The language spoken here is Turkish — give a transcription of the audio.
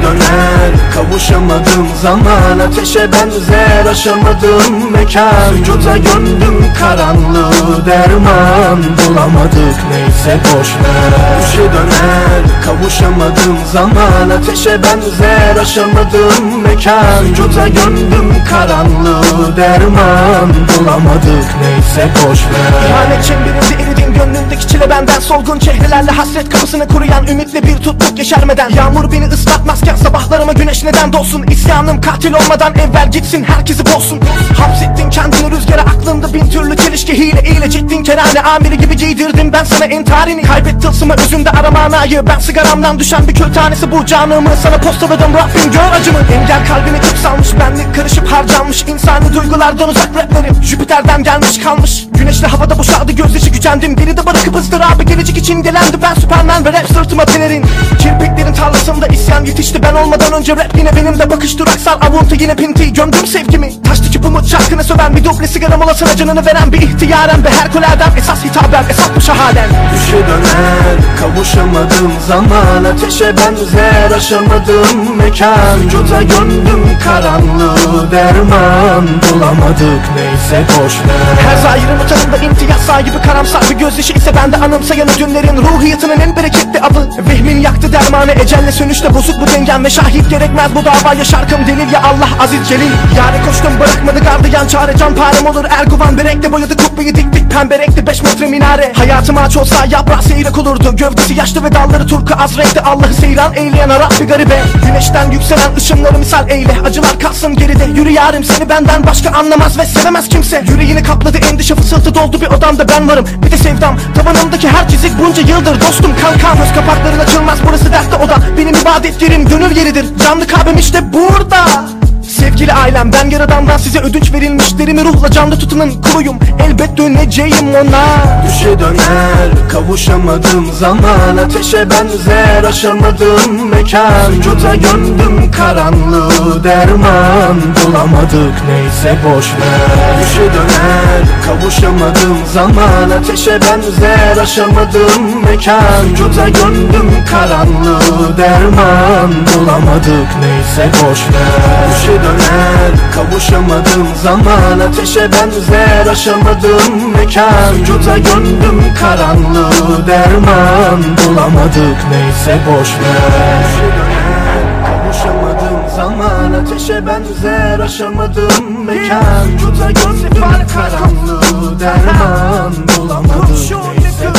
döner kavuşamadığım zaman, ateşe benzer aşamadığım mekan. Sükuta gömdüm karanlığı, derman bulamadık, neyse boşver. Düşe döner kavuşamadığım zaman, ateşe benzer aşamadığım mekan. Sükuta gömdüm karanlığı, derman bulamadık, neyse boşver. İhanet çemberinde eridim, gönlümdeki çile benden. Solgun çehrelerle hasret kapısını kuruyan, ümitle bir tutluk yeşermeden. Yağmur beni ıslatmazken sabahlarıma güneş neden dolsun? İsyanım katil olmadan evvel gitsin, herkesi bozsun. Hapsettin kendini rüzgara, aklında bin türlü çelişki, hile ile ciddin kerane amiri gibi giydirdim ben sana entarini. Kaybet tılsımı özünde ara manayı, ben sigaramdan düşen bir kül tanesi, bu canımı sana postaladım, Rabbim gör acımı. Engel kalbini kök salmış, benlik karışıp harcanmış, insani duygulardan uzak raplerim Jüpiter'den gelmiş kalmış. Güneşli havada boşaldı gözyaşı, gücendim, biri de bırakıp ıstırabı, gelecek için gelendi ben Superman ve rap sırtıma pelerin. Kirpiklerin tarlasında isyan yetişti, ben olmadan önce rap yine benimle, bakış duraksal avuntu yine pinti, gömdüm sevgimi. Taştı ki umut çarkına söven, bir duble sigara molasına canını veren bir ihtiyaren ve Herkulerden esas hitaben, esas bu şahaden. Düşe döner kavuşamadığım zaman, ateşe benzer aşamadığım mekan. Sükuta gömdüm karanlığı, derman bulamadık, neyse boşver. Her zahirin utanında imtiyaz sahibi karamsar bir gözyaşı ise bende anımsayan dünlerin ruhiyatının en bereketli avı. Vehmin yaktı dermanı, ecelle sönüşte bozuk bu dengem ve şahit gerekmez bu davaya, şarkım delil ya Allah aziz celil. Yâre koştum bırakmadı gardiyan, çare can parem olur Erguvan, bir renkle boyadı kubbeyi diktik pembe renkli 5 metre minare. Hayatım ağaç olsa yaprağı seyrek olurdu, gövdesi yaşlı ve dalları turku az renkte, Allah'ı seyran eyleyen Arap bir garibe. Güneşten yükselen ışınları misal eyle, acılar kalsın geride, yürü yarim seni benden başka anlamaz ve sevemez kimse. Yüreğini kapladı endişe fısıltı doldu bir odamda, ben varım bir de sevdam, tavanımdaki her çizik bunca yıldır dostum kankam. Göz kapakların açılmaz, burası dertte oda, benim ibadetlerim gönül yeridir, canlı kalbim işte burada. Sevgili ailem, ben yaradandan size ödünç verilmişlerimi ruhla canlı tutunun kuluyum, elbet döneceğim ona. Düşe döner kavuşamadığım zaman, ateşe benzer aşamadığım mekan. Sükuta gömdüm karanlığı, derman bulamadık, neyse boşver. Düşe döner kavuşamadığım zaman, ateşe benzer aşamadığım mekan. Sükuta gömdüm karanlığı, derman bulamadık, neyse boşver. Düşe döner kavuşamadığım zaman, ateşe benzer aşamadığım mekan. Sükuta gömdüm karanlığı, derman bulamadık, neyse boşver. Düşe döner kavuşamadığım zaman, ateşe benzer aşamadığım mekan. Sükuta gömdüm karanlığı, derman bulamadık, neyse